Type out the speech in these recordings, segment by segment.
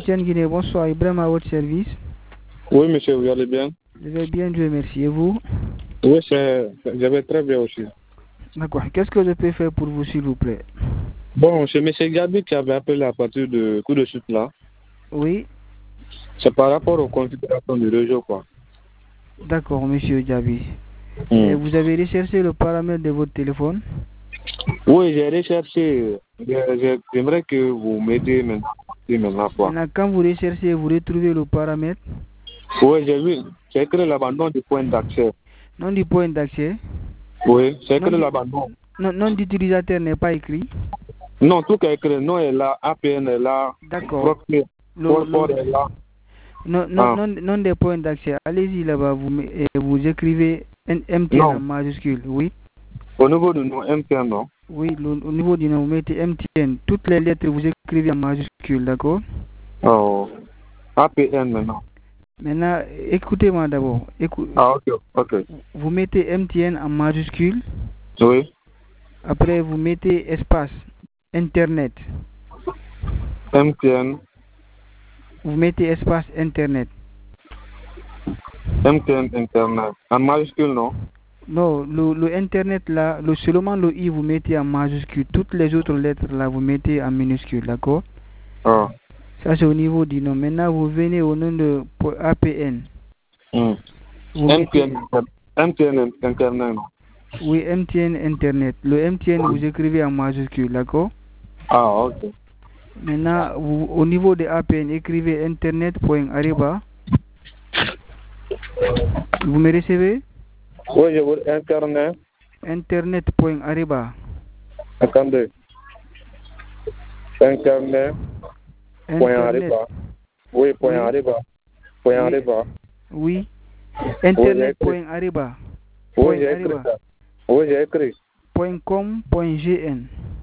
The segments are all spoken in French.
Christian Guinée, bonsoir. Ibrahim à votre service. Oui, monsieur, vous allez bien? Je vais bien, Dieu merci. Et vous? Oui, je vais très bien aussi. D'accord. Qu'est-ce que je peux faire pour vous, s'il vous plaît? Bon, c'est monsieur Gabi qui avait appelé à partir de coup de suite là. Oui. C'est par rapport aux configurations du réseau, quoi. D'accord, monsieur Gabi. Et vous avez recherché le paramètre de votre téléphone? Oui, j'ai recherché. J'aimerais que vous m'aidiez maintenant, quoi. Maintenant, quand vous recherchez, vous retrouvez le paramètre? Oui, j'ai vu. C'est écrit l'abandon du point d'accès. Nom du point d'accès? Oui, c'est écrit l'abandon. Nom d'utilisateur n'est pas écrit? Non, tout est écrit. Nom est là, APN est là. D'accord. Port est là. Non des points d'accès. Allez-y là-bas, vous écrivez MTN en majuscule, oui. Au niveau du nom MTN, non? Oui, au niveau du nom, vous mettez MTN. Toutes les lettres, vous écrivez en majuscule, d'accord? Oh, APN maintenant. Maintenant, écoutez-moi d'abord. Ok. Vous mettez MTN en majuscule. Oui. Après, vous mettez espace, Internet. MTN. Vous mettez espace Internet. MTN Internet. En majuscule, non? Non, le Internet là, seulement le I vous mettez en majuscule. Toutes les autres lettres là, vous mettez en minuscule, d'accord? Ah. Ça, c'est au niveau du nom. Maintenant, vous venez au nom de APN. MTN Internet. Oui, MTN Internet. Le MTN, vous écrivez en majuscule, d'accord? Ah, ok. Maintenant, au niveau de APN, écrivez internet.ariba. Vous me recevez? Oui, je veux Internet. Internet.ariba. Attendez. Internet.ariba. Oui, .ariba. .ariba. Oui. Internet.ariba. Oui, j'ai écrit ça. Oui, j'ai écrit. .com.gn.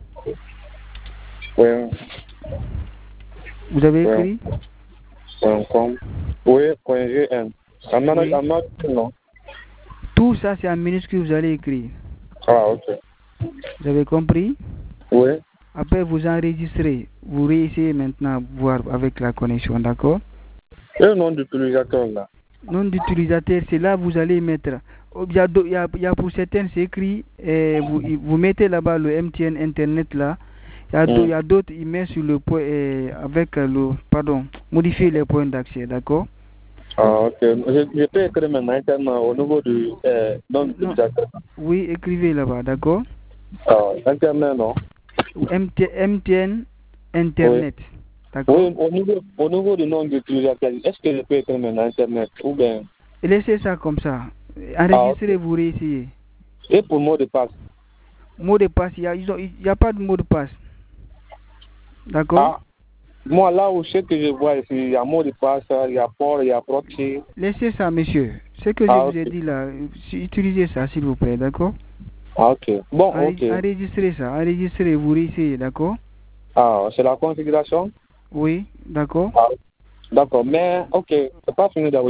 Vous avez écrit? .com. Oui, .gn. Non. Tout ça, c'est en minuscule, vous allez écrire. Ah, ok. Vous avez compris? Oui. Après, vous enregistrez. Vous réessayez maintenant voir avec la connexion, d'accord? Et le nom d'utilisateur là? Nom d'utilisateur, c'est là vous allez mettre. Il y a pour certains, c'est écrit, vous mettez là-bas le MTN Internet là. Il y a d'autres, ils mettent sur le point, modifier les points d'accès, d'accord? Ah, ok. Je peux écrire maintenant au niveau du nom d'utilisateur. Oui, écrivez là-bas, d'accord? Ah, Internet, non? MTN Internet, d'accord? Oui, au niveau du nom d'utilisateur, est-ce que je peux écrire maintenant Internet ou bien? Laissez ça comme ça. Enregistrez, vous réessayez. Et pour mot de passe? Mot de passe, il n'y a pas de mot de passe. D'accord? Ah, moi, là où ce que je vois ici, il y a mot de passe, il y a port, il y a proxy. Laissez ça, monsieur. Ce que je vous ai dit là, utilisez ça, s'il vous plaît, d'accord? Ah, ok. Bon, ok. Enregistrez ça, enregistrez, vous réessayez, d'accord? Ah, c'est la configuration? Oui, d'accord. Ah, d'accord, mais, ok, c'est pas fini d'avoir.